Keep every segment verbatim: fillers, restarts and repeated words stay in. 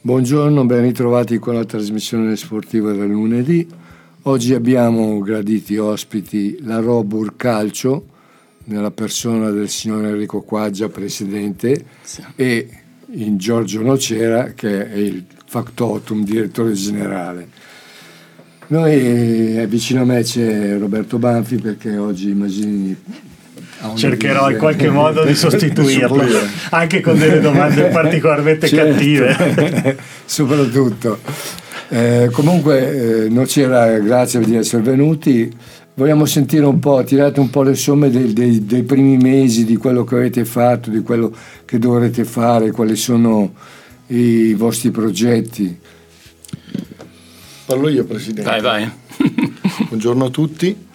Buongiorno, ben ritrovati con la trasmissione sportiva del lunedì. Oggi abbiamo graditi ospiti la Robur Calcio, nella persona del signor Enrico Quaggia, presidente, sì, e in Giorgio Nocera, che è il factotum, direttore generale. Noi, eh, vicino a me c'è Roberto Banfi, perché oggi immagini... Cercherò in qualche modo di sostituirlo, anche con delle domande particolarmente certo, cattive. Soprattutto. Eh, comunque, eh, Nocera, grazie di essere venuti. Vogliamo sentire un po', tirate un po' le somme dei, dei, dei primi mesi, di quello che avete fatto, di quello che dovrete fare, quali sono i vostri progetti. Parlo io, Presidente. Vai, vai. Buongiorno a tutti.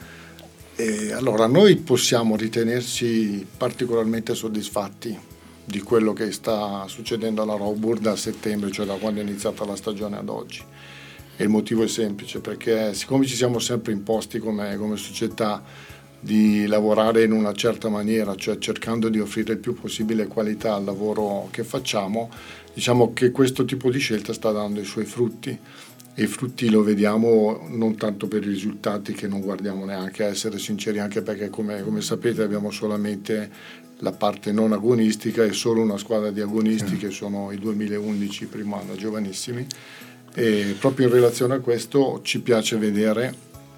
E allora, noi possiamo ritenerci particolarmente soddisfatti di quello che sta succedendo alla Robur da settembre, cioè da quando è iniziata la stagione ad oggi. E il motivo è semplice, perché siccome ci siamo sempre imposti come, come società di lavorare in una certa maniera, cioè cercando di offrire il più possibile qualità al lavoro che facciamo, diciamo che questo tipo di scelta sta dando i suoi frutti. E i frutti lo vediamo non tanto per i risultati, che non guardiamo neanche, a essere sinceri, anche perché come, come sapete abbiamo solamente la parte non agonistica e solo una squadra di agonisti, che sono i duemilaundici primo anno giovanissimi, e proprio in relazione a questo ci piace vedere,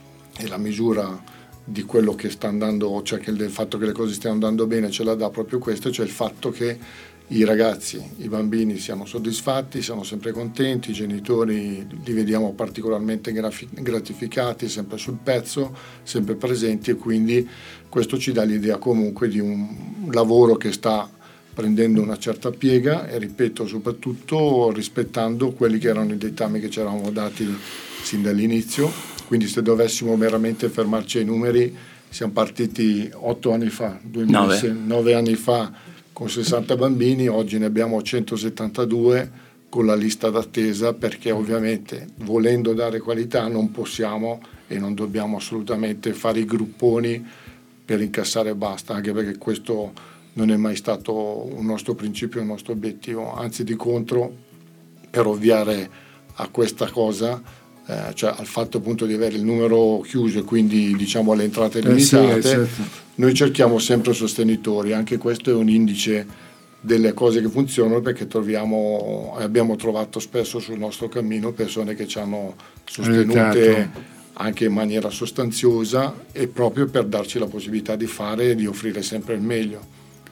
e la misura di quello che sta andando, cioè che del fatto che le cose stiano andando bene ce la dà proprio questo, cioè il fatto che i ragazzi, i bambini siano soddisfatti, siano sempre contenti, i genitori li vediamo particolarmente gratificati, sempre sul pezzo, sempre presenti, e quindi questo ci dà l'idea comunque di un lavoro che sta prendendo una certa piega, e ripeto, soprattutto rispettando quelli che erano i dettami che ci eravamo dati sin dall'inizio. Quindi se dovessimo veramente fermarci ai numeri, siamo partiti otto anni fa, duemilasei, nove anni fa, con sessanta bambini, oggi ne abbiamo centosettantadue con la lista d'attesa, perché ovviamente volendo dare qualità non possiamo e non dobbiamo assolutamente fare i grupponi per incassare e basta, anche perché questo non è mai stato un nostro principio, un nostro obiettivo, anzi di contro, per ovviare a questa cosa, eh, cioè al fatto appunto di avere il numero chiuso e quindi diciamo alle entrate limitate, eh sì, certo. Noi cerchiamo sempre sostenitori, anche questo è un indice delle cose che funzionano, perché troviamo e abbiamo trovato spesso sul nostro cammino persone che ci hanno sostenute anche in maniera sostanziosa, e proprio per darci la possibilità di fare e di offrire sempre il meglio.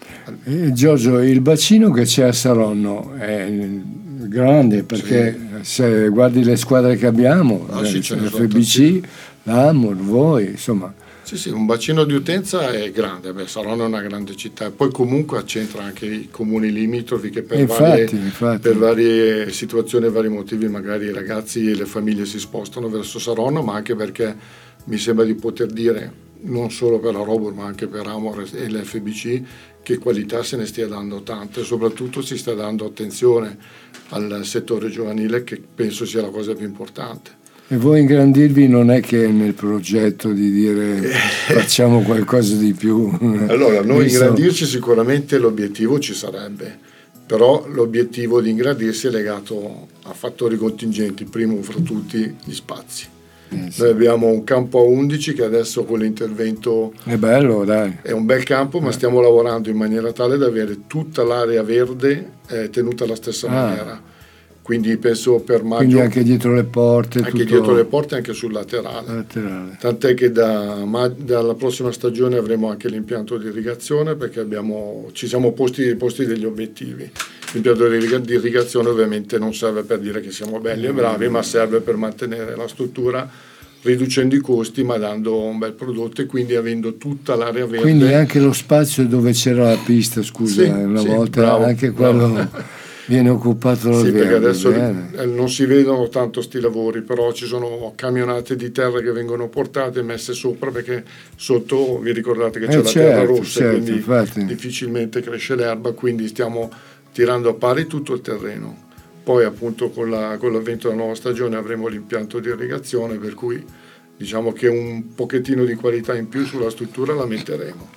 Eh, Giorgio, il bacino che c'è a Saronno è grande, perché sì, se guardi le squadre che abbiamo, ah, sì, l'F B C, sì, l'Amor, voi, insomma. Sì, sì, un bacino di utenza è grande. Beh, Saronno è una grande città, e poi comunque accentra anche i comuni limitrofi che per, infatti, varie, infatti. per varie situazioni e vari motivi magari i ragazzi e le famiglie si spostano verso Saronno, ma anche perché mi sembra di poter dire, non solo per la Robur ma anche per Amor e l'F B C, che qualità se ne stia dando tante, e soprattutto si sta dando attenzione al settore giovanile, che penso sia la cosa più importante. E voi ingrandirvi non è che nel progetto di dire facciamo qualcosa di più? Allora, noi ingrandirci sicuramente l'obiettivo ci sarebbe, però l'obiettivo di ingrandirsi è legato a fattori contingenti, primo fra tutti gli spazi. Eh, sì. Noi abbiamo un campo a undici che adesso con l'intervento è bello, dai. È un bel campo, ma stiamo lavorando in maniera tale da avere tutta l'area verde eh, tenuta alla stessa ah. maniera. Quindi penso per maggio. Quindi anche dietro le porte. Anche tutto... dietro le porte e anche sul laterale. laterale. Tant'è che da, dalla prossima stagione avremo anche l'impianto di irrigazione, perché abbiamo, ci siamo posti, posti degli obiettivi. L'impianto di irrigazione ovviamente non serve per dire che siamo belli e bravi, ma serve per mantenere la struttura, riducendo i costi ma dando un bel prodotto, e quindi avendo tutta l'area verde. Quindi anche lo spazio dove c'era la pista, scusa, sì, una sì, volta bravo, anche quello bravo. Viene occupato dal sì, verde. Perché adesso bene. non si vedono tanto sti lavori, però ci sono camionate di terra che vengono portate e messe sopra, perché sotto vi ricordate che c'è eh la certo, terra rossa, certo, quindi infatti. difficilmente cresce l'erba, quindi stiamo tirando a pari tutto il terreno. Poi appunto con, la, con l'avvento della nuova stagione avremo l'impianto di irrigazione, per cui diciamo che un pochettino di qualità in più sulla struttura la metteremo.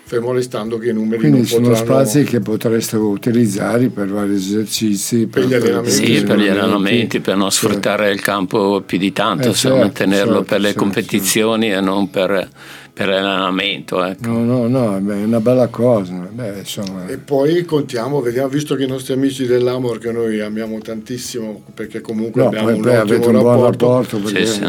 fermo restando che i numeri quindi non sono potranno... spazi che potreste utilizzare per vari esercizi, per gli allenamenti, sì, per gli allenamenti, per non sfruttare cioè, il campo più di tanto, eh, certo, mantenerlo certo, per le certo, competizioni certo. e non per, per l'allenamento, ecco. no no no beh, è una bella cosa. Beh, insomma. E poi contiamo, vediamo, visto che i nostri amici dell'Amor, che noi amiamo tantissimo perché comunque no, abbiamo poi, un poi ottimo un rapporto, buon rapporto perché... sì, sì.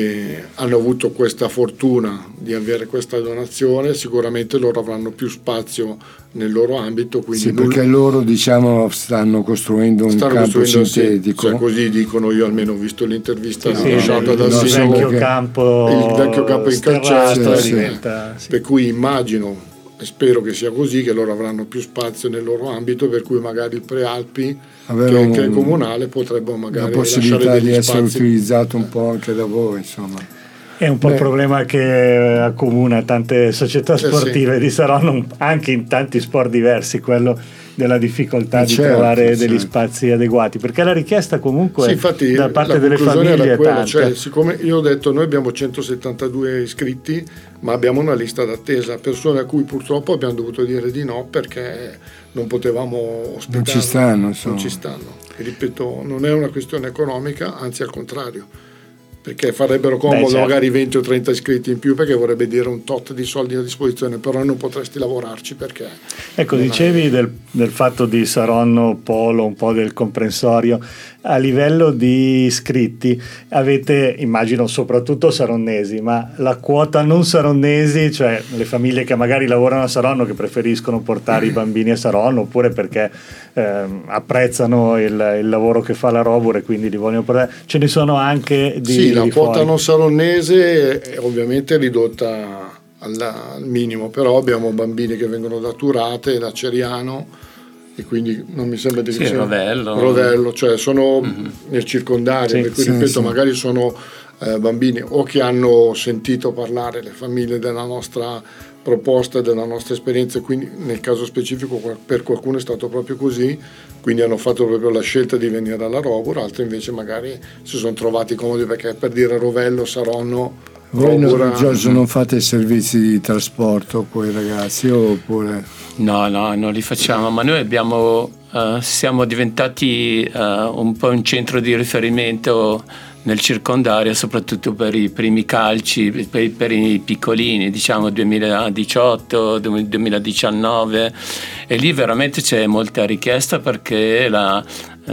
E hanno avuto questa fortuna di avere questa donazione, sicuramente loro avranno più spazio nel loro ambito, quindi sì, perché loro diciamo stanno costruendo un stanno campo costruendo, sintetico, sì, cioè, così dicono, io almeno ho visto l'intervista sì, lasciata sì, dal il sindaco, vecchio campo, il vecchio campo in calcetto, sì, diventa, sì. Sì. Per cui immagino e spero che sia così, che loro avranno più spazio nel loro ambito, per cui magari il Prealpi avere che, un, che è comunale potrebbero magari la possibilità di essere spazi. utilizzato un po' anche da voi, insomma. È un po' Beh. il problema che accomuna tante società sportive eh sì. di Saronno, anche in tanti sport diversi, quello della difficoltà eh di certo, trovare certo. degli spazi adeguati, perché la richiesta comunque sì, infatti, da parte delle famiglie è tanta. Cioè, siccome io ho detto, noi abbiamo centosettantadue iscritti, ma abbiamo una lista d'attesa, persone a cui purtroppo abbiamo dovuto dire di no perché non potevamo ospitare. Non ci stanno, insomma. Non ci stanno. E ripeto, non è una questione economica, anzi al contrario, perché farebbero comodo Beh, certo. magari venti o trenta iscritti in più, perché vorrebbe dire un tot di soldi a disposizione, però non potresti lavorarci perché ecco dicevi hai... del, del fatto di Saronno Polo, un po' del comprensorio. A livello di iscritti avete, immagino, soprattutto saronnesi, ma la quota non saronnesi, cioè le famiglie che magari lavorano a Saronno, che preferiscono portare i bambini a Saronno, oppure perché eh, apprezzano il, il lavoro che fa la Robur e quindi li vogliono portare, ce ne sono anche di sì, la di quota fuori. Non saronnese è ovviamente ridotta alla, al minimo, però abbiamo bambini che vengono da Turate, da Ceriano, e quindi non mi sembra di sì, Rovello. Rovello, cioè sono mm-hmm. nel circondario, sì, per cui sì, ripeto, sì. magari sono eh, bambini o che hanno sentito parlare le famiglie della nostra proposta e della nostra esperienza, quindi nel caso specifico per qualcuno è stato proprio così, quindi hanno fatto proprio la scelta di venire alla Robur, altri invece magari si sono trovati comodi, perché per dire Rovello, Saronno, voi non, Giorgio, non fate servizi di trasporto con i ragazzi oppure? No, no, non li facciamo, ma noi abbiamo, uh, siamo diventati uh, un po' un centro di riferimento nel circondario, soprattutto per i primi calci, per, per i piccolini, diciamo duemiladiciotto duemiladiciannove, e lì veramente c'è molta richiesta perché la,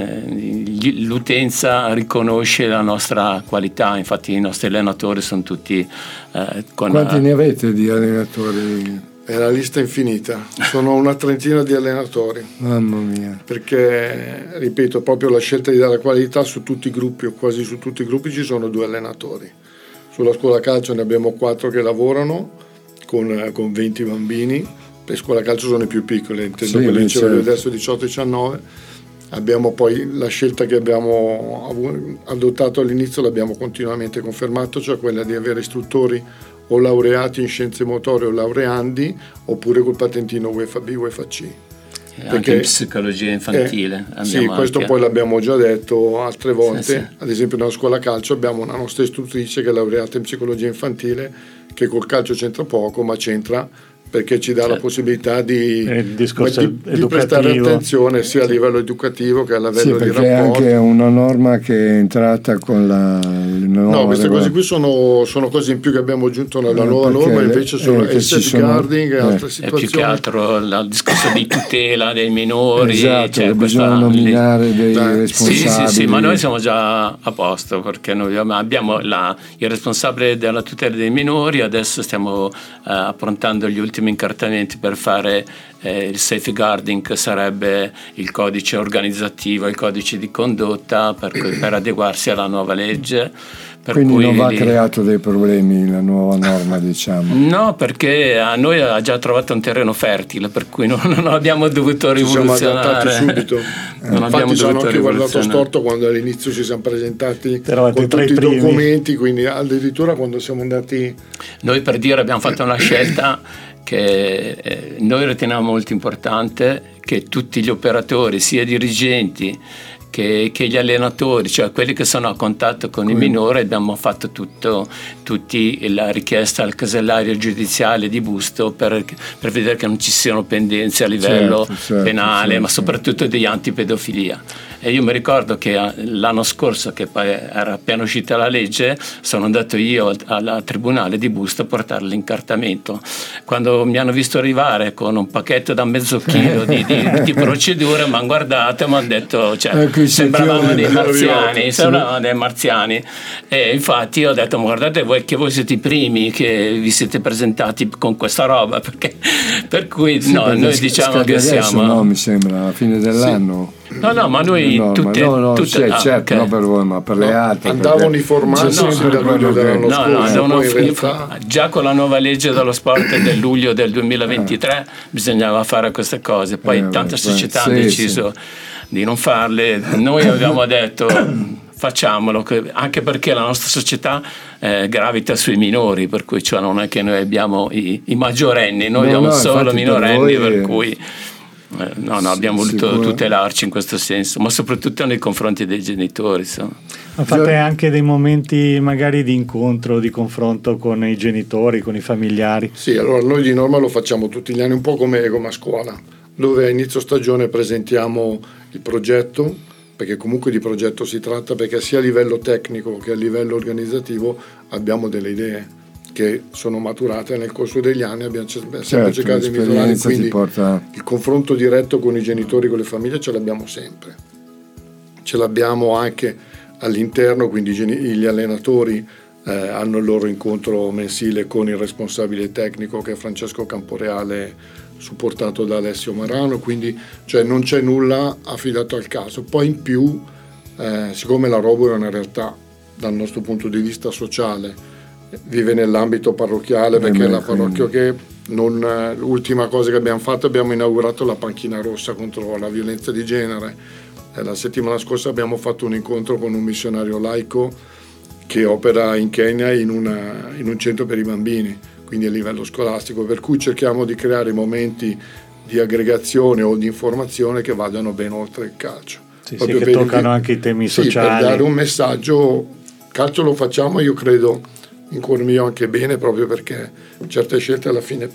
eh, l'utenza riconosce la nostra qualità, infatti i nostri allenatori sono tutti eh, con... Quanti ne avete di allenatori? È la lista infinita, sono una trentina di allenatori. Mamma mia. Perché, ripeto, proprio la scelta di dare qualità su tutti i gruppi, o quasi su tutti i gruppi, ci sono due allenatori. Sulla scuola calcio ne abbiamo quattro che lavorano con, con venti bambini. Le scuole calcio sono i più piccole, intendo sì, quelle che certo. adesso diciotto diciannove. Abbiamo poi la scelta che abbiamo adottato all'inizio, l'abbiamo continuamente confermato, cioè quella di avere istruttori o laureati in scienze motorie o laureandi, oppure col patentino UEFA B, UEFA C. Perché, anche in psicologia infantile. Eh, sì, questo anche. Poi l'abbiamo già detto altre volte. Sì, sì. Ad esempio nella scuola calcio abbiamo una nostra istruttrice che è laureata in psicologia infantile, che col calcio c'entra poco, ma c'entra perché ci dà certo. la possibilità di, di, di prestare attenzione sia a livello educativo che a livello sì, di rapporti. Perché è anche una norma che è entrata con la nuova... No, queste cose qui sono, sono cose in più che abbiamo aggiunto nella no, nuova norma, invece sono eh, il safeguarding e altre eh. situazioni. È più che altro il discorso di tutela dei minori. Esatto, cioè bisogna nominare dei eh. responsabili. Sì, sì, sì, ma noi siamo già a posto, perché noi abbiamo la, il responsabile della tutela dei minori, adesso stiamo eh, approntando gli ultimi incartamenti per fare eh, il safeguarding, che sarebbe il codice organizzativo, il codice di condotta per, per adeguarsi alla nuova legge. Per Quindi cui non va li... creato dei problemi la nuova norma, diciamo? No, perché a noi ha già trovato un terreno fertile, per cui non, non abbiamo dovuto rivoluzionare. Ci siamo adattati subito. Non Infatti ci hanno anche guardato storto quando all'inizio ci siamo presentati con tutti i primi. documenti, quindi addirittura quando siamo andati... Noi, per dire, abbiamo fatto una scelta che eh, noi riteniamo molto importante, che tutti gli operatori, sia dirigenti che, che gli allenatori, cioè quelli che sono a contatto con Quindi. i minori, abbiamo fatto tutto, tutti la richiesta al casellario giudiziale di Busto per, per vedere che non ci siano pendenze a livello certo, certo, penale, certo. ma soprattutto di antipedofilia. E io mi ricordo che l'anno scorso, che poi era appena uscita la legge, sono andato io al, al tribunale di Busto a portare l'incartamento. Quando mi hanno visto arrivare con un pacchetto da mezzo chilo di, di, di procedure, mi hanno guardato e mi hanno detto, cioè, eh, sembravamo dei marziani, sì. sembravamo dei marziani. E infatti ho detto, ma guardate voi che voi siete i primi che vi siete presentati con questa roba, perché per cui sì, no, noi diciamo che adesso, siamo... No, mi sembra, alla fine dell'anno. Sì. No, no, ma noi no, tutte, no, no, tutte sì, ah, certo, okay. non per voi, ma per no, le altre. Andavano perché... i formati no, sì, da luglio dell'anno no, scorso. No, devono, in realtà... Già con la nuova legge dello sport del luglio del duemilaventitré eh. bisognava fare queste cose. Poi eh, tante beh, società sì, hanno deciso sì. di non farle. Noi abbiamo detto facciamolo, anche perché la nostra società eh, gravita sui minori, per cui cioè, non è che noi abbiamo i, i maggiorenni, noi no, abbiamo no, solo minorenni, per, per cui eh, no, no, abbiamo voluto sicuro. tutelarci in questo senso, ma soprattutto nei confronti dei genitori. So. Ma fate anche dei momenti magari di incontro, di confronto con i genitori, con i familiari? Sì, allora noi di norma lo facciamo tutti gli anni, un po' come, come a scuola, dove a inizio stagione presentiamo il progetto, perché comunque di progetto si tratta, perché sia a livello tecnico che a livello organizzativo abbiamo delle idee che sono maturate nel corso degli anni, abbiamo sempre certo, cercato di migliorare, quindi porta... il confronto diretto con i genitori, con le famiglie ce l'abbiamo sempre, ce l'abbiamo anche all'interno, quindi gli allenatori eh, hanno il loro incontro mensile con il responsabile tecnico che è Francesco Camporeale, supportato da Alessio Marano, quindi cioè non c'è nulla affidato al caso. Poi in più eh, siccome la Robur è una realtà dal nostro punto di vista sociale, vive nell'ambito parrocchiale, perché è la parrocchia che non, eh, l'ultima cosa che abbiamo fatto, abbiamo inaugurato la panchina rossa contro la violenza di genere. Eh, la settimana scorsa abbiamo fatto un incontro con un missionario laico che opera in Kenya in, una, in un centro per i bambini, quindi a livello scolastico, per cui cerchiamo di creare momenti di aggregazione o di informazione che vadano ben oltre il calcio. Sì, sì, che toccano anche i temi sì, sociali. Per dare un messaggio, calcio lo facciamo, io credo, in cuor mio anche bene, proprio perché certe scelte alla fine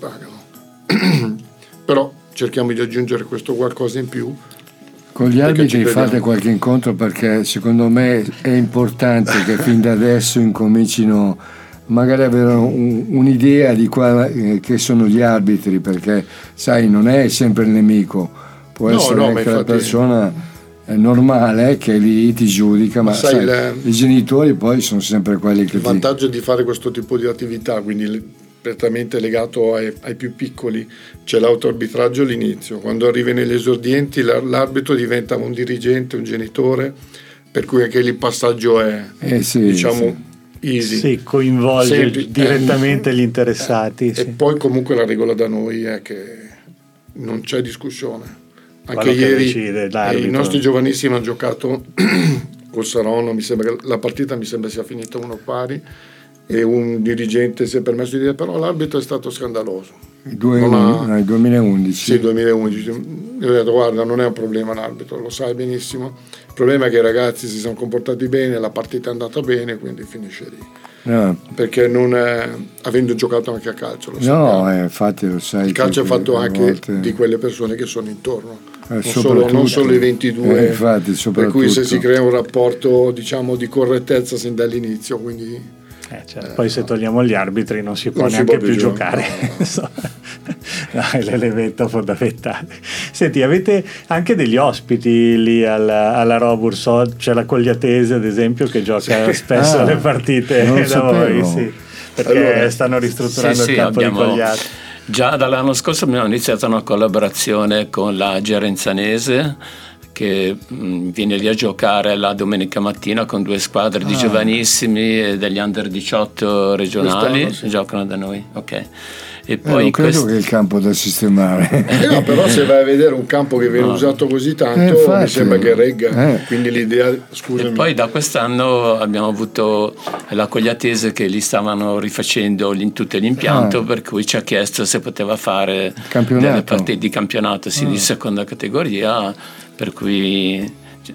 pagano. Però cerchiamo di aggiungere questo qualcosa in più. Con gli arbitri fate qualche incontro, perché secondo me è importante che fin da adesso incomincino magari avere un, un'idea di qual, eh, che sono gli arbitri, perché sai, non è sempre il nemico, può no, essere no, anche la persona è normale che lì ti giudica, ma, ma sai, sai, le, i genitori poi sono sempre quelli che il ti... vantaggio di fare questo tipo di attività, quindi prettamente legato ai, ai più piccoli, c'è l'autoarbitraggio all'inizio, quando arrivi negli esordienti l'arbitro diventa un dirigente, un genitore, per cui anche lì il passaggio è eh sì, diciamo sì. easy, sì, coinvolge Sempli- direttamente eh, gli interessati eh, sì. E poi comunque la regola da noi è che non c'è discussione. Anche quello ieri decide, eh, i nostri giovanissimi hanno giocato col Saronno, mi sembra che la partita mi sembra sia finita uno pari e un dirigente si è permesso di dire però l'arbitro è stato scandaloso. Il duemilaundici Sì, duemilaundici. Io ho detto guarda, non è un problema l'arbitro, lo sai benissimo, il problema è che i ragazzi si sono comportati bene, la partita è andata bene, quindi finisce lì. No. Perché non è, avendo giocato anche a calcio lo no, eh, infatti lo sai, il calcio è fatto anche volte... di quelle persone che sono intorno, eh, non, solo, non solo i ventidue, eh, infatti, per cui se si crea un rapporto diciamo di correttezza sin dall'inizio, quindi eh, cioè, eh, poi se togliamo gli arbitri non si può non neanche si può più, più giocare, no, no. No, è l'elemento fondamentale. Senti, avete anche degli ospiti lì alla, alla Robur, so, c'è la Cogliatese ad esempio che gioca spesso ah, le partite da sapevo. voi sì, perché allora, stanno ristrutturando sì, il campo sì, abbiamo, di Cogliate. Già dall'anno scorso abbiamo iniziato una collaborazione con la Gerenzanese che mh, viene lì a giocare la domenica mattina con due squadre di ah. giovanissimi e degli under diciotto regionali, sì. giocano da noi, ok. E poi eh, non credo quest... che è il campo da sistemare. Eh no, però se vai a vedere un campo che viene no. usato così tanto, eh, infatti, mi sembra che regga. Eh. Quindi l'idea, scusami. E poi da quest'anno abbiamo avuto la Cogliatese che li stavano rifacendo in tutto l'impianto, ah. per cui ci ha chiesto se poteva fare delle partite di campionato, sì, ah. di seconda categoria, per cui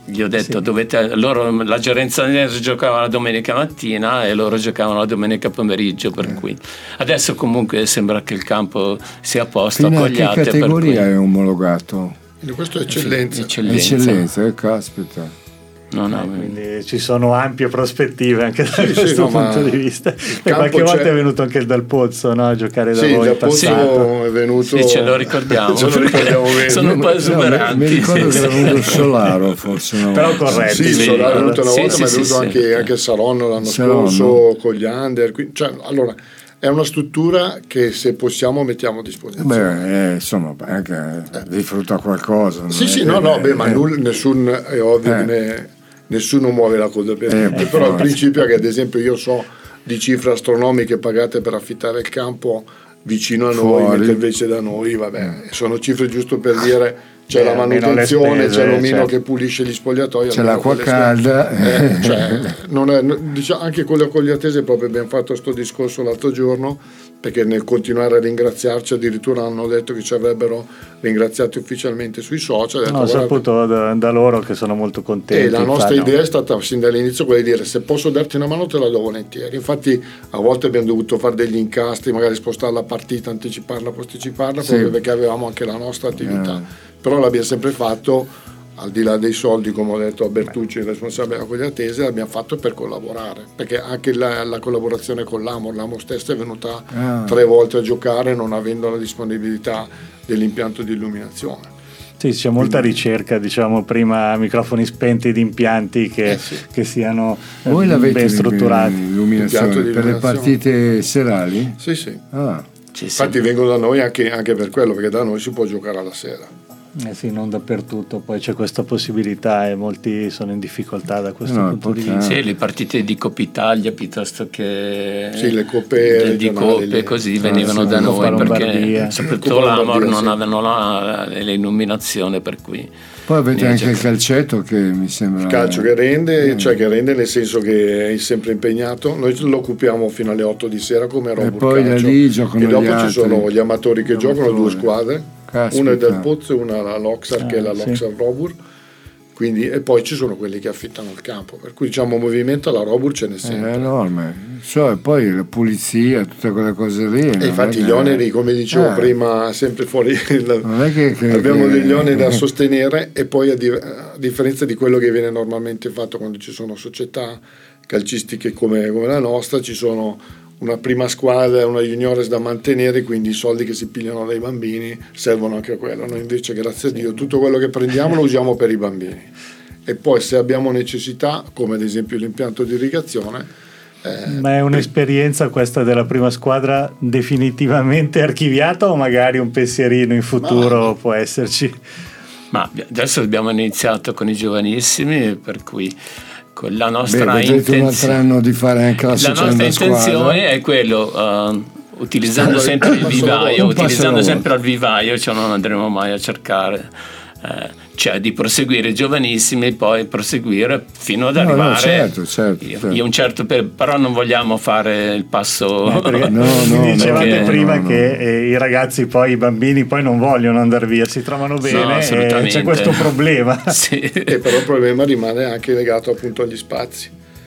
Gli ho detto, Sì. dovete, loro, la Giorenzanese giocava la domenica mattina e loro giocavano la domenica pomeriggio, per Eh. cui adesso comunque sembra che il campo sia a posto, Fino a che accogliate. categoria per cui, è omologato? Quindi questo è eccellenza. eccellenza. Eccellenza, eh, caspita. No, no, Eh, quindi ci sono ampie prospettive anche da Sì, questo sì, no, punto ma di vista. E campo qualche volta c'è- è venuto anche il Dal Pozzo, no? A giocare da Sì, voi da in passato. Pozzo è venuto. Sì, ce lo ricordiamo. Ce lo ricordiamo bene. Sono un po' No, esuberanti. mi, mi ricordo sì, che era sì. venuto il Solaro, forse no. Però corretto. Sì, Sì, Solare è venuto una sì, volta, sì, ma è sì, venuto sì, anche, sì. anche Saronno l'anno Saronno. scorso con gli under. qui- Cioè, allora, è una struttura che se possiamo mettiamo a disposizione. Beh, eh, insomma, anche di frutto a qualcosa. non Sì, è sì, che- no, no, beh, ma eh, null- nessun, è ovvio Eh. che ne- nessuno muove la coda per Eh, niente, per però il forza. principio è che ad esempio io so di cifre astronomiche pagate per affittare il campo vicino a noi, Fuori. mentre invece da noi, vabbè, sono cifre giusto per dire c'è Eh, la almeno le manutenzione, spese, c'è l'omino certo. che pulisce gli spogliatoi, C'è almeno l'acqua quelle spese. calda. Eh, cioè, non è- diciamo, anche con le accogliatese proprio abbiamo fatto sto discorso l'altro giorno, perché nel continuare a ringraziarci addirittura hanno detto che ci avrebbero ringraziati ufficialmente sui social. Ho detto, No, ho "Guardate, saputo da, da loro che sono molto contenti. e la nostra fanno- idea è stata sin dall'inizio quella di dire se posso darti una mano te la do volentieri. Infatti a volte abbiamo dovuto fare degli incastri, magari spostare la partita, anticiparla, posticiparla, Sì. proprio perché avevamo anche la nostra attività. Eh. Però l'abbiamo sempre fatto, al di là dei soldi, come ho detto a Bertucci, il responsabile con gli attesi, l'abbiamo fatto per collaborare, perché anche la, la collaborazione con l'Amor, l'Amor stessa è venuta Ah. tre volte a giocare non avendo la disponibilità dell'impianto di illuminazione. Sì, c'è molta ricerca, diciamo, prima microfoni spenti di impianti che, Eh sì. che siano eh, Voi l'avete ben strutturati. l'illuminazione Impianto di per le illuminazione. partite serali? Sì, sì. Ah, Ci sì. Infatti vengono da noi anche, anche per quello, perché da noi si può giocare alla sera. Eh sì, non dappertutto, poi c'è questa possibilità e molti sono in difficoltà da questo No, punto di importante. vista. Sì, le partite di Coppa Italia piuttosto che Sì, le coppe de- di regionali, coppe le- così Ah, venivano sì, da la Coppa noi perché Lombardia. soprattutto Coppa l'Amor Lombardia, non sì. avevano la, l'illuminazione, per cui poi avete Quindi anche c'è- il calcetto che mi sembra... Il calcio che rende, Eh. cioè che rende nel senso che è sempre impegnato. Noi lo occupiamo fino alle otto di sera come Robur poi da Calcio. lì giocano e dopo gli ci altri. sono gli amatori che Gli giocano, due amatori. squadre, Caspita. una è del Pozzo e una la Loxar, che è la Ah, sì. Loxar Robur. Quindi, e poi ci sono quelli che affittano il campo, per cui diciamo movimento alla Robur ce n'è È sempre. enorme. So, e poi la pulizia, tutte quelle cose lì. E non infatti è gli che- oneri, come dicevo Eh, prima, sempre fuori il- non è che, che- abbiamo che- degli oneri da sostenere, e poi a, di- a differenza di quello che viene normalmente fatto quando ci sono società calcistiche come, come la nostra, ci sono una prima squadra e una juniores da mantenere, quindi i soldi che si pigliano dai bambini servono anche a quello. Noi invece, grazie a Dio, tutto quello che prendiamo lo usiamo per i bambini, e poi se abbiamo necessità, come ad esempio l'impianto di irrigazione, eh, Ma è un'esperienza questa della prima squadra definitivamente archiviata o magari un pensierino in futuro Ma- può esserci? ma adesso abbiamo iniziato con i giovanissimi, per cui con la Beh, nostra vedrete un altro intenzione anno di fare anche la la nostra seconda intenzione squadra. è quello, uh, utilizzando Un sempre il passo alla vivaio, volta. Un passo utilizzando alla sempre il vivaio, cioè non andremo mai a cercare, eh, cioè di proseguire i giovanissimi e poi proseguire fino ad No, no, arrivare. certo, certo, io, certo. io un certo per- però non vogliamo fare il passo. Eh, perché No, no, mi dicevate perché- prima no, no. che eh, i ragazzi poi, i bambini poi non vogliono andare via, si trovano bene e assolutamente. c'è questo problema. Sì. e però il problema rimane anche legato appunto agli spazi,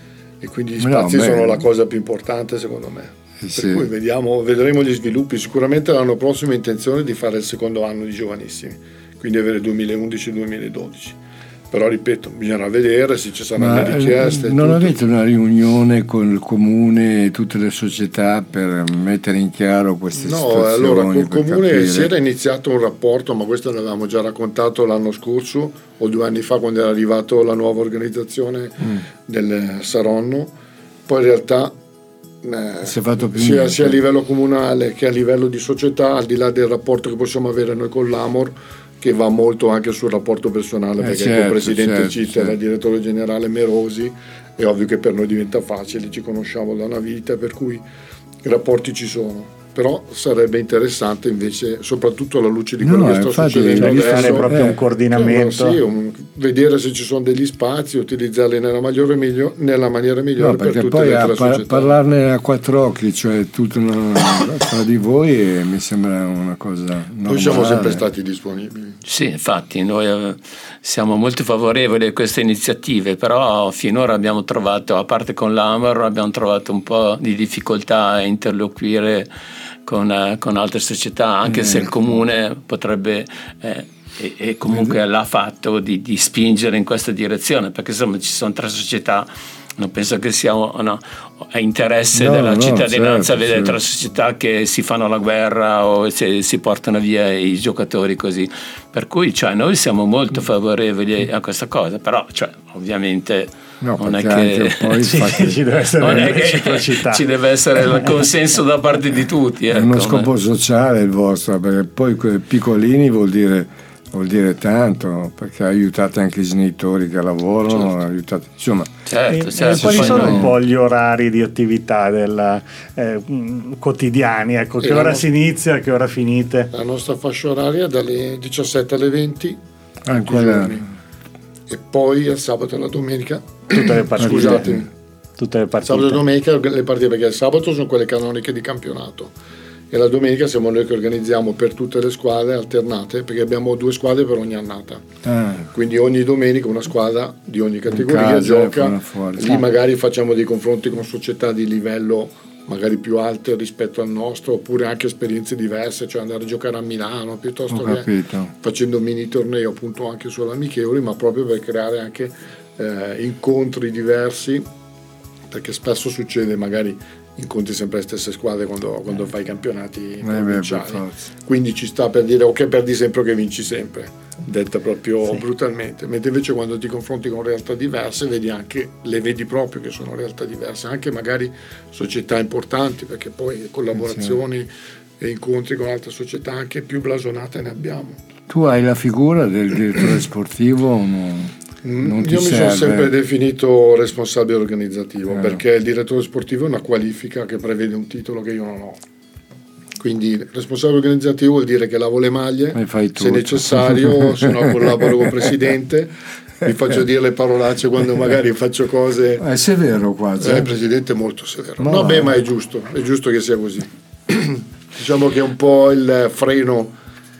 e quindi gli No, spazi beh. sono la cosa più importante secondo me. Sì, Per sì. cui vediamo, vedremo gli sviluppi. Sicuramente l'anno prossimo ho intenzione di fare il secondo anno di giovanissimi, quindi avere duemilaundici duemiladodici. Però ripeto, bisogna vedere se ci saranno Ma le richieste. eh, non tutto. avete una riunione con il comune e tutte le società per mettere in chiaro queste No, situazioni? allora col per comune capire? si era iniziato un rapporto, ma questo l'avevamo già raccontato l'anno scorso o due anni fa, quando era arrivato la nuova organizzazione Mm. del Saronno. Poi in realtà eh, Si è fatto più sia, niente. sia a livello comunale che a livello di società, al di là del rapporto che possiamo avere noi con l'Amor, che va molto anche sul rapporto personale, Eh, perché certo, il presidente certo, Citta e certo. il direttore generale Merosi, è ovvio che per noi diventa facile, ci conosciamo da una vita, per cui i rapporti ci sono. però sarebbe interessante invece, soprattutto alla luce di no, quello che sta infatti, succedendo di adesso, fare proprio eh, un coordinamento, sì, un, vedere se ci sono degli spazi, utilizzarli nella, migliore, migliore, nella maniera migliore no, per perché tutte poi le a altre par- società. parlarne a quattro occhi, cioè tutto una, tra di voi, e mi sembra una cosa normale. Noi siamo sempre stati disponibili. Sì, infatti noi eh, siamo molto favorevoli a queste iniziative, però finora abbiamo trovato, a parte con l'Amaro, abbiamo trovato un po' di difficoltà a interloquire con, eh, con altre società, anche eh, se il comune potrebbe eh, e, e comunque l'ha fatto di, di spingere in questa direzione, perché insomma ci sono tre società. Non penso che sia no, è interesse no, della no, cittadinanza certo, vedere certo. tre società che si fanno la guerra o se, si portano via i giocatori così. Per cui cioè, noi siamo molto favorevoli a questa cosa, però cioè, ovviamente no, non è che che poi sì, infatti, ci deve essere non è che reciprocità. ci deve essere il consenso da parte di tutti. è Ecco, uno scopo sociale il vostro, perché poi quei piccolini vuol dire vuol dire tanto, perché aiutate anche i genitori che lavorano, certo. aiutate, insomma. Certo, E, certo, e quali poi sono noi- un po' gli orari di attività della, eh, mh, quotidiani? Ecco, che E la ora no- si inizia, che ora finite? La nostra fascia oraria è dalle diciassette alle venti Ah, tutti i quella- giorni. E poi il sabato e la domenica, Tutte le partite. scusatemi, Tutte le partite. sabato e domenica le partite, perché il sabato sono quelle canoniche di campionato e la domenica siamo noi che organizziamo per tutte le squadre alternate, perché abbiamo due squadre per ogni annata, Ah, quindi ogni domenica una squadra di ogni categoria casa, gioca, fanno fuori. lì magari facciamo dei confronti con società di livello magari più alte rispetto al nostro, oppure anche esperienze diverse, cioè andare a giocare a Milano piuttosto ho che capito. facendo mini tornei appunto anche solo amichevoli, ma proprio per creare anche eh, incontri diversi, perché spesso succede magari incontri sempre le stesse squadre quando, quando fai i campionati Eh beh, per provinciali, forza. quindi ci sta per dire ok, perdi sempre che vinci sempre, detta proprio Sì. brutalmente, mentre invece quando ti confronti con realtà diverse vedi anche, le vedi proprio che sono realtà diverse, anche magari società importanti, perché poi collaborazioni e incontri con altre società anche più blasonate ne abbiamo. Tu hai la figura del direttore sportivo o no? Non ti Io mi serve? sono sempre definito responsabile organizzativo, Eh. perché il direttore sportivo è una qualifica che prevede un titolo che io non ho. Quindi responsabile organizzativo vuol dire che lavo le maglie, E fai se tutto. necessario, se no collaboro con il presidente, mi faccio dire le parolacce quando magari faccio cose. È severo quasi. Eh, il presidente è molto severo. Ma no, va. beh, ma è giusto, è giusto che sia così. Diciamo che è un po' il freno.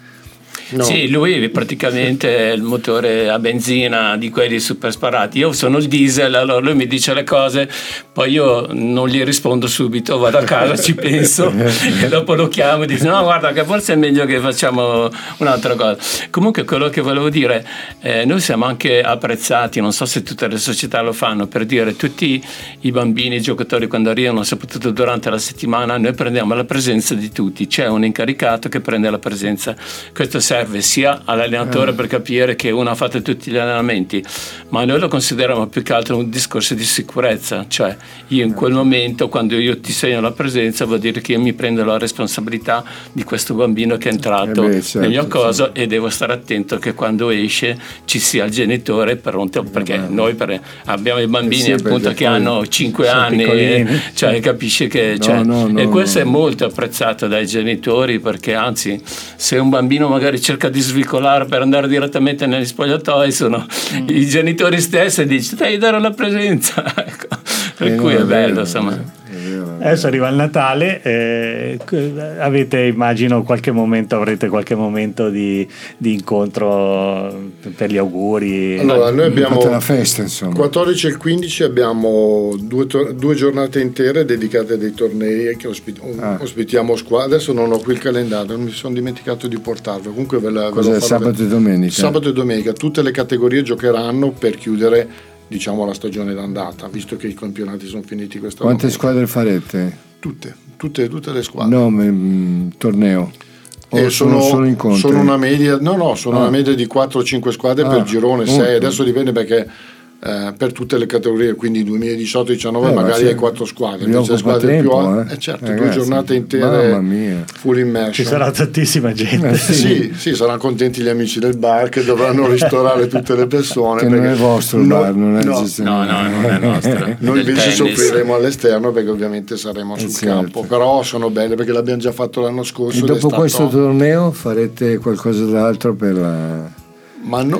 No. Sì, lui praticamente è il motore a benzina di quelli super sparati. Io sono il diesel, allora lui mi dice le cose, poi io non gli rispondo subito, vado a casa, ci penso e dopo lo chiamo e dico no guarda che forse è meglio che facciamo un'altra cosa. Comunque quello che volevo dire, eh, noi siamo anche apprezzati, non so se tutte le società lo fanno, per dire tutti i bambini, i giocatori quando arrivano, soprattutto durante la settimana, noi prendiamo la presenza di tutti, c'è un incaricato che prende la presenza. Questo serve sia all'allenatore per capire che uno ha fatto tutti gli allenamenti, ma noi lo consideriamo più che altro un discorso di sicurezza, cioè io in quel momento quando io ti segno la presenza vuol dire che io mi prendo la responsabilità di questo bambino che è entrato Eh beh, certo, nel mio coso, certo. e devo stare attento che quando esce ci sia il genitore pronto, perché noi per, abbiamo i bambini Eh sì, appunto perché che poi hanno cinque sono anni, piccolini. cioè capisci che No, cioè, no, no, e questo no. è molto apprezzato dai genitori, perché anzi se un bambino magari cerca di svicolare per andare direttamente negli spogliatoi sono mm. i genitori stessi e dici devi dare la presenza ecco. Per Eh, cui no, è, è bello vero, insomma è vero, è vero. Adesso arriva il Natale, eh, avete immagino qualche momento, avrete qualche momento di, di incontro per gli auguri. Allora, noi abbiamo Fate la festa, insomma. quattordici e quindici abbiamo due, to- due giornate intere dedicate a dei tornei che ospit- Ah. ospitiamo squadre. Adesso non ho qui il calendario, mi sono dimenticato di portarlo. Comunque ve la, ve Cos'è, lo farò sabato vedere. e domenica? Sabato e domenica tutte le categorie giocheranno per chiudere, diciamo, la stagione d'andata, visto che i campionati sono finiti questa Quante domenica. squadre farete? Tutte, tutte, tutte le squadre. No, m- torneo. O Eh, sono, solo incontri? sono una media, no, no, sono Ah. una media di quattro o cinque squadre Ah, per girone, molto. sei. Adesso dipende perché eh, per tutte le categorie, quindi duemiladiciotto diciannove eh, magari ma hai quattro squadre, invece squadre tempo, più eh. eh, certo, Ragazzi, due giornate intere, mamma mia, full immersion. Ci sarà tantissima gente. Eh, sì. sì, sì, saranno contenti gli amici del bar che dovranno ristorare tutte le persone. Che non è vostro il no, bar, non è no, no, no, non è nostro. noi Del invece tennis. soffriremo all'esterno perché ovviamente saremo sul certo. campo, però sono belle perché l'abbiamo già fatto l'anno scorso. E ed è dopo stato... questo torneo farete qualcosa d'altro per la... Ma no,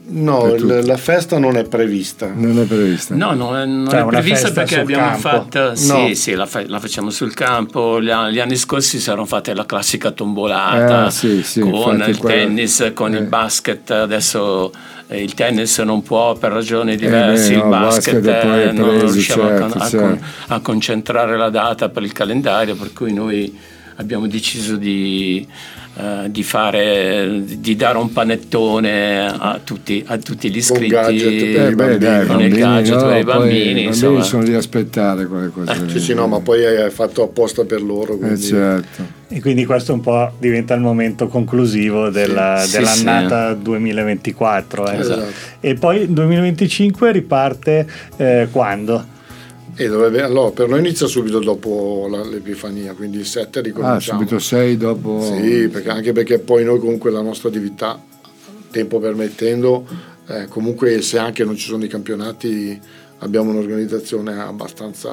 no il, la festa non è prevista. Non è prevista. No, no, non Cioè, è una prevista festa perché sul abbiamo campo. fatto. Sì, No. sì, la, fa- la facciamo sul campo. Gli, a- gli anni scorsi si erano fatte la classica tombolata Ah, sì, sì, con infatti il quella- tennis, con eh. il basket. Adesso eh, il tennis non può per ragioni diverse, beh, il no, basket, basket poi è eh, non preso, riusciamo a con- certo, a, certo. con- a concentrare la data per il calendario, per cui noi abbiamo deciso di, eh, di fare di dare un panettone a tutti, a tutti gli iscritti gadget per Eh, i beh, bambini. dai, con il bambini, gadget no, per i poi bambini, i bambini insomma. sono lì a aspettare quelle cose lì. Sì, sì, no, ma poi è fatto apposta per loro. Eh, Quindi... certo. E quindi questo un po' diventa il momento conclusivo della, Sì, dell'annata duemilaventiquattro. eh. Esatto. E poi il duemilaventicinque riparte eh, quando? E dovrebbe, allora, per noi inizia subito dopo la, l'Epifania, quindi il sette Ah, ricominciamo. subito sei dopo... Sì, perché, anche perché poi noi comunque la nostra attività, tempo permettendo, eh, comunque se anche non ci sono i campionati abbiamo un'organizzazione abbastanza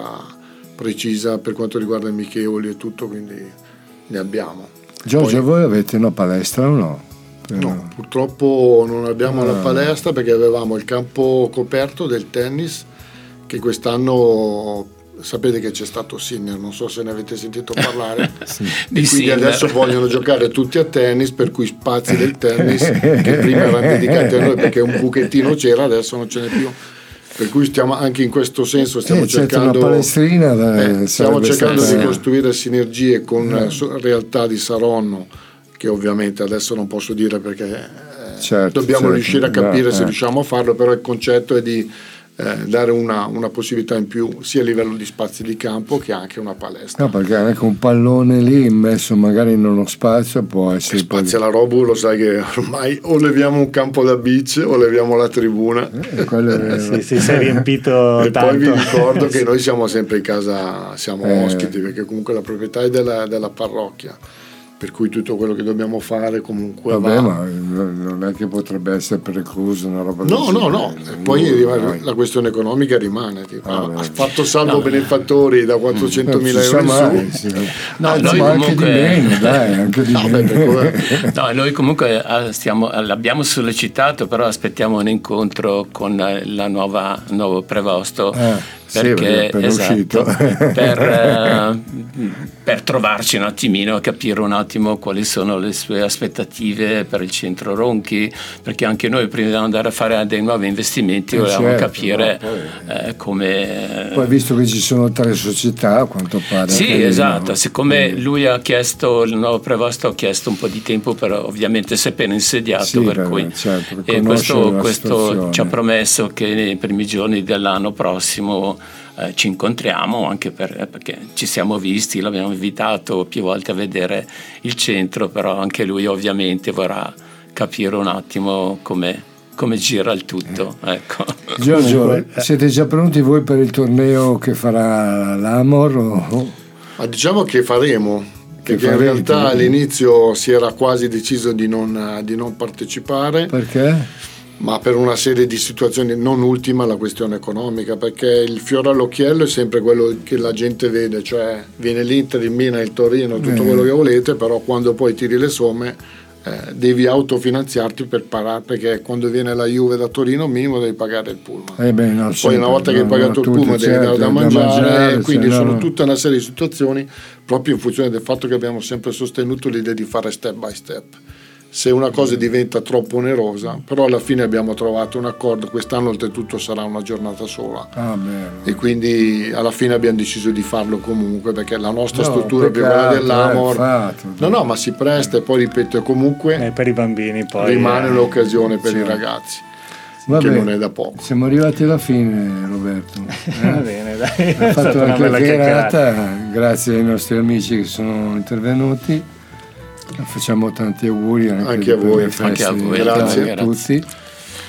precisa per quanto riguarda i amichevoli e tutto, quindi ne abbiamo. Giorgio, Poi- voi avete una palestra o no? No, purtroppo non abbiamo Ah. la palestra perché avevamo il campo coperto del tennis che quest'anno sapete che c'è stato Sinner, non so se ne avete sentito parlare. Sì. Di E quindi Sinner. adesso vogliono giocare tutti a tennis, per cui spazi del tennis che prima erano dedicati a noi perché un buchettino c'era, adesso non ce n'è più. Per cui stiamo anche in questo senso stiamo Eh, certo, cercando una palestrina da- eh, stiamo sarebbe cercando stata- di costruire sinergie con eh, so- realtà di Saronno che ovviamente adesso non posso dire perché eh, Certo, dobbiamo certo. riuscire a capire Eh, se eh. riusciamo a farlo, però il concetto è di eh, dare una, una possibilità in più sia a livello di spazi di campo che anche una palestra. No, perché anche un pallone lì immesso magari in uno spazio può essere... Spazio alla Robu, lo sai che ormai o leviamo un campo da beach o leviamo la tribuna. Eh, quello è vero. Sì, sì, si è riempito E tanto. poi vi ricordo che noi siamo sempre in casa, siamo Eh. ospiti, perché comunque la proprietà è della, della parrocchia, per cui tutto quello che dobbiamo fare comunque Vabbè, va. ma non è che potrebbe essere precluso una roba No, del no, no, genere. poi No, rimane- dai. la questione economica rimane, tipo, Ah, ha beh. fatto salvo No. benefattori da quattrocentomila Non si euro sa in mai, su. sì. No, Anzi, noi ma anche comunque- di meno, dai, anche di No, beh, meno. perché- No, noi comunque eh, stiamo, l'abbiamo sollecitato, però aspettiamo un incontro con eh, la nuova, il nuovo prevosto. Ah, sì, perché, è appena esatto, uscito. per, eh, per trovarci un attimino, capire un attimo quali sono le sue aspettative per il centro Ronchi, perché anche noi prima di andare a fare dei nuovi investimenti Eh, volevamo certo, capire no, poi- eh, come... Poi visto che ci sono tre società, a quanto pare. Sì, anche lì, esatto, no? siccome lui ha chiesto, il nuovo prevosto ha chiesto un po' di tempo, però ovviamente si è appena insediato, Sì, per beh, cui certo, per e conoscere questo, la questo situazione. ci ha promesso che nei primi giorni dell'anno prossimo eh, ci incontriamo, anche per- eh, perché ci siamo visti, l'abbiamo invitato più volte a vedere il centro, però anche lui ovviamente vorrà capire un attimo come, come gira il tutto. Ecco. Giorgio, Comunque, eh. siete già pronti voi per il torneo che farà l'Amor? O... Ma diciamo che faremo, Che perché in farete? realtà all'inizio si era quasi deciso di non, di non partecipare, Perché? ma per una serie di situazioni, non ultima la questione economica, perché il fiore all'occhiello è sempre quello che la gente vede, cioè viene l'Inter, il Milan, il Torino, tutto Eh. quello che volete, però quando poi tiri le somme eh, devi autofinanziarti per pagare, perché quando viene la Juve da Torino minimo devi pagare il pullman. Eh beh, no, Poi sempre, una volta che hai no, pagato no, il tutti, pullman devi certo, dare da da mangiare, mangiare, quindi sì, sono no. tutta una serie di situazioni proprio in funzione del fatto che abbiamo sempre sostenuto l'idea di fare step by step. Se una cosa diventa troppo onerosa, però alla fine abbiamo trovato un accordo, quest'anno oltretutto sarà una giornata sola Ah, beh, e quindi alla fine abbiamo deciso di farlo comunque, perché la nostra no, struttura più quella peccato, dell'Amor eh, fatto. no no ma si presta, e poi ripeto comunque Eh, per i bambini poi rimane eh, un'occasione per sì. i ragazzi, Vabbè, che non è da poco. siamo arrivati alla fine, Roberto. Va Eh? bene, dai. È Abbiamo fatto stata una una bella chiacchierata. chiacchierata, grazie ai nostri amici che sono intervenuti. Facciamo tanti auguri anche, Anche a per voi, le feste anche a voi, di Natale grazie. a tutti.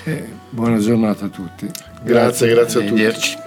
E buona giornata a tutti. Grazie, grazie a tutti. Arrivederci.